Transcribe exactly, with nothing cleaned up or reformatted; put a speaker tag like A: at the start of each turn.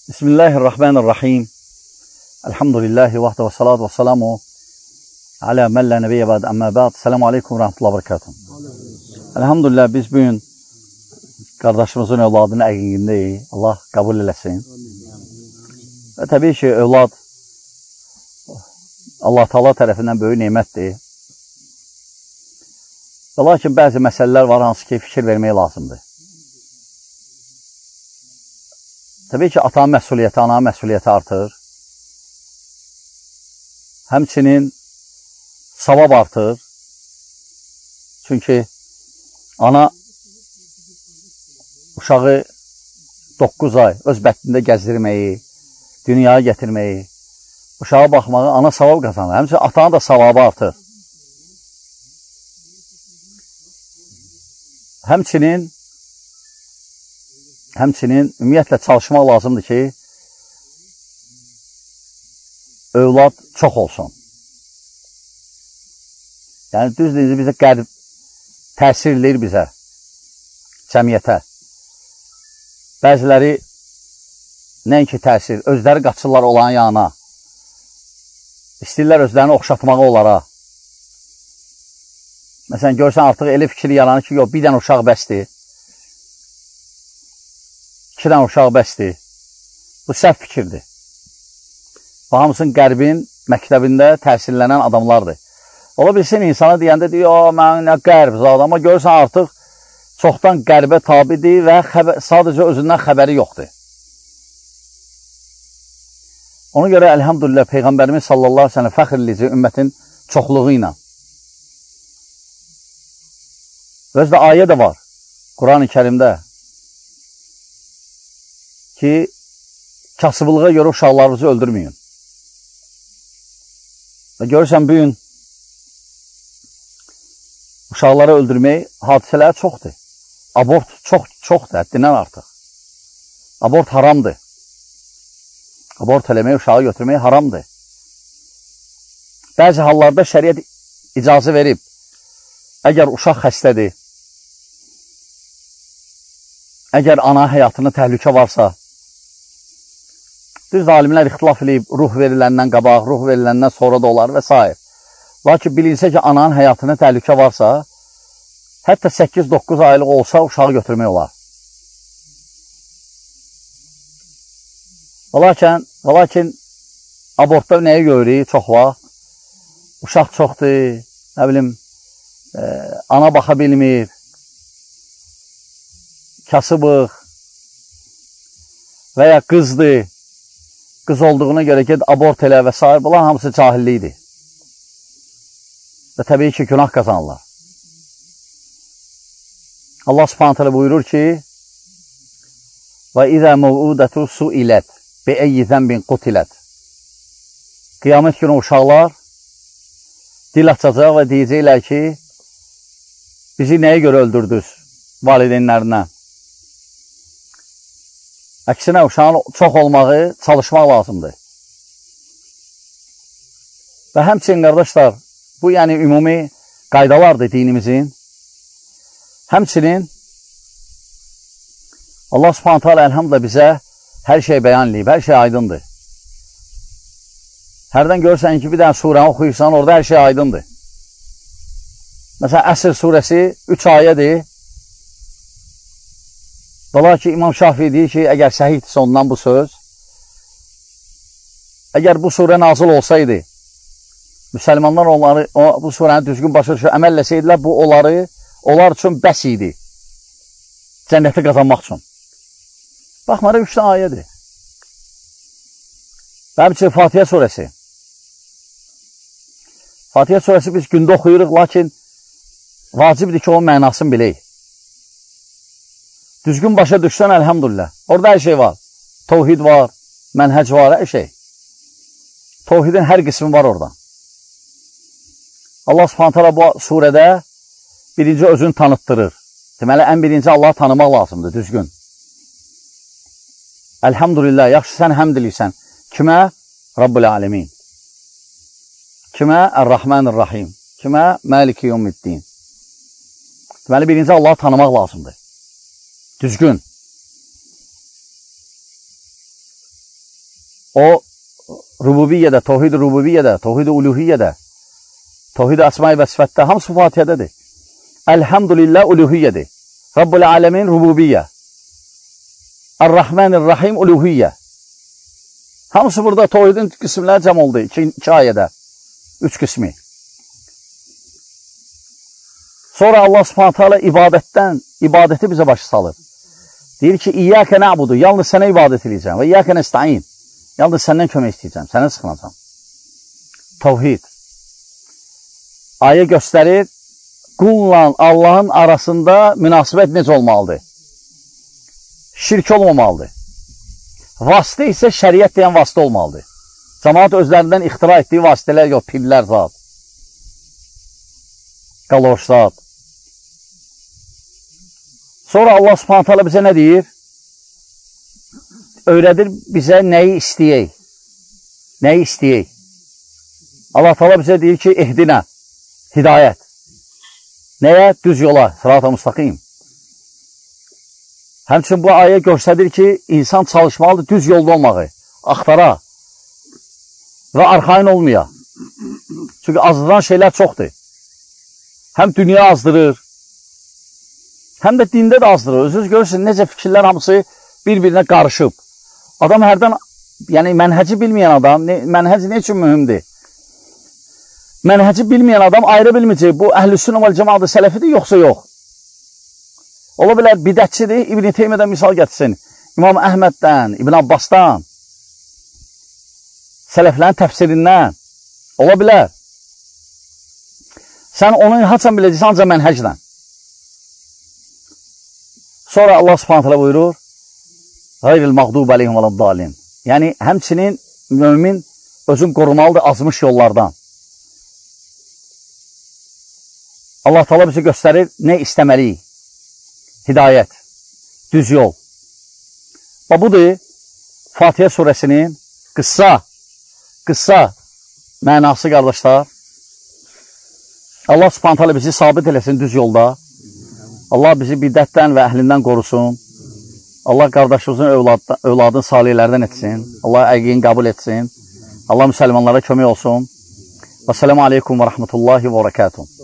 A: Bismillahirrahmanirrahim. Elhamdülillahi vahdə və salatu və salamu alə məllə nəbiyyə bəd əmmə bəd. Selamu aleykum və rəhmətullahi və bərəkatuhu. Elhamdülillah, biz bugün qardaşımızın övladının əqiqindəyik. Allah qəbul eləsin. Və təbii ki, övlad Allah Taala tərəfindən böyük nemətdir. Və lakin bəzi məsələlər var, hansı ki, fikir vermək lazımdır. Təbii ki, atanın məsuliyyəti, ananın məsuliyyəti artır. Həmçinin savab artır. Çünki ana uşağı doqquz ay öz bətnində gəzdirməyi, dünyaya gətirməyi, uşağa baxmağı ana savab qazanır. Həmçinin atanın da savabı artır. Həmçinin Həmçinin ümumiyyətlə çalışmaq lazımdır ki, övlad çox olsun. Yəni, düzdür, bizə qərb təsir edir bizə, cəmiyyətə. Bəziləri nəinki təsir, özləri qaçırlar olan yana. İstəyirlər özlərini oxşatmağı onlara. Məsələn, görsən, artıq elə fikir yaranır ki, yox, bir dənə uşaq bəsdir. İki dənə uşaq bəsdir. Bu səhv fikirdir. Bu hamısının qərbin məktəbində təhsillənən adamlardır. Ola bilsin, insana deyəndə deyir, o, mən nə qərb zadı, amma görürsən artıq çoxdan qərbə tabidir və xəbər, sadəcə özündən xəbəri yoxdur. Ona görə, əlhamdülillah, Peyğəmbərimiz sallallahu aleyhi ve sellem fəxr edici ümmətin çoxluğu ilə. Özdə ayə də var, Quran-ı Kərimdə. Ki, kasıbılığa görə uşaqlarınızı öldürməyin. Və görürsən, bugün uşaqları öldürmək hadisələri çoxdur. Abort çox, çoxdur, həddindən artıq. Abort haramdır. Abort eləmək, uşağı götürmək haramdır. Bəzi hallarda şəriət icazə verib. Əgər uşaq xəstədir, əgər ana həyatına təhlükə varsa, düz alimlər ixtilaf edib, ruh veriləndən qabaq, ruh veriləndən sonra da olar və s. Lakin bilinsə ki, ananın həyatına təhlükə varsa, hətta səkkiz doqquz aylıq olsa, uşağı götürmək olar. Və lakin, və lakin abortda nəyə görürük çox vaxt? Uşaq çoxdur, nə bilim, e, ana baxa bilmir, kasıbıq və ya qızdır. Qız olduğuna görə ki, abort elə və s. Bunlar hamısı cahillikdir. Və təbii ki, günah qazanırlar. Allah subhanət hələ buyurur ki, və izə məvudətu suilət bi əyyi zəmbin qutilət. Qiyamət günü uşaqlar dil açacaq və deyəcəklər ki, bizi nəyə görə öldürdünüz valideynlərinə? Əksinə, uşağın çox olmağı çalışmaq lazımdır. Və həmçinin, qardaşlar, bu yəni ümumi qaydalardır dinimizin. Həmçinin, Allah subhanət hələ əlhamdülə bizə hər şey bəyan edib, hər şey aydındır. Hərdən görsən ki, bir dənə surəni oxuyursan, orada hər şey aydındır. Məsələn, Əsr surəsi üç ayədir. Dolar ki, İmam Şafii deyir ki, əgər səhiddirsə ondan bu söz, əgər bu surə nazil olsaydı, müsəlmanlar onları, o, bu surəni düzgün başa düşür, əməlləsəydilər, bu onları, onlar üçün bəs idi, cənnəti qazanmaq üçün. Baxmaraq, üç dənə ayədir. Və həmçinin Fatihə surəsi. Fatihə surəsi biz gündə oxuyuruq, lakin vacibdir ki, onun mənasını bilək. Düzgün başa düşsən, əlhamdülillah. Orada hər şey var. Tevhid var, mənhəc var, hər şey. Tevhidin hər qismi var orada. Allah subhanət hələ bu surədə birinci özünü tanıtdırır. Deməli, ən birinci Allahı tanımaq lazımdır, düzgün. Əlhamdülillah, yaxşı sən həmd eləyirsən. Kimə? Rabbul alemin. Kimə? Ər-Rahmanir-Rahim. Kimə? Maliki yevmiddin. Deməli, birinci Allahı tanımaq lazımdır. Düzgün. o rububiyyədə, tohid-i rububiyyədə, tohid-i uluhiyyədə, tohid-i əsma-i və sifətdə hamısı Fatihədədir. Elhamdülillah uluhiyyədir. Rabbul aləmin rububiyyə. Ar-Rahmanir-Rahim uluhiyyə. Hamısı burada tohidin qismləri cəm oldu. İki, iki ayədə. Üç qismi. Sonra Allah Subhanahu taala ibadətdən, ibadəti bizə başa salır. Deyir ki, İyyəkə nə'budu, yalnız sənə ibadət edəcəm və İyyəkə nəstəin, yalnız səndən kömək istəyəcəm, sənə sıxınacam. Tavhid. Ayə göstərir, qulla Allahın arasında münasibət necə olmalıdır? Şirk olmamalıdır. Vasitə isə şəriət deyən vasitə olmalıdır. Cəmaat özlərindən ixtira etdiyi vasitələr yox, pillər zat, qaloş zat. Sonra Allah Subhanahu taala bizə nə deyir? Öyrədir bizə nəyi istəyək. Nəyi istəyək. Allah Taala bizə deyir ki, ehdinə, hidayət. Nəyə? Düz yola, sırat-ı müstəqim. Həmçinin bu ayə göstərir ki, insan çalışmalıdır düz yolda olmağı, axtara və arxain olmaya. Çünki azdıran şeylər çoxdur. Həm dünya azdırır, həm də dində də azdırır. Özünüz görürsünüz, necə fikirlər hamısı bir-birinə qarışıb. Adam hərdən, yəni mənhəci bilməyən adam, ne, mənhəc nə üçün mühümdir? Mənhəci bilməyən adam ayrı bilməyəcək, bu əhlüsünnə vəl cəmaatı sələfidir, yoxsa yox. Ola bilər, bidətçidir, İbn-i Teymiyədən misal gətirsin. İmam Əhməddən, İbn Abbasdan, sələflərin təfsirindən, ola bilər. Sən onu haçan biləcəksən, ancaq mənhəclə. Sonra Allah Subhanahu taala buyurur, Qayril məğdub əleyhim və ləddalin. Yəni, həmçinin mümin özün qorumalıdır azmış yollardan. Allah Taala bizə göstərir, nə istəməliyik? Hidayət, düz yol. Və budur, Fatihə surəsinin qıssa, qıssa mənası, qardaşlar. Allah Subhanahu taala bizi sabit eləsin düz yolda. Allah bizi bidətdən və əhlindən qorusun. Allah qardaşımızın övladın, övladın salihlərdən etsin. Allah əqiqini qəbul etsin. Allah müsəlmanlara kömək olsun. Və sələmu aleykum və rəhmətullahi və bərəkatuhu.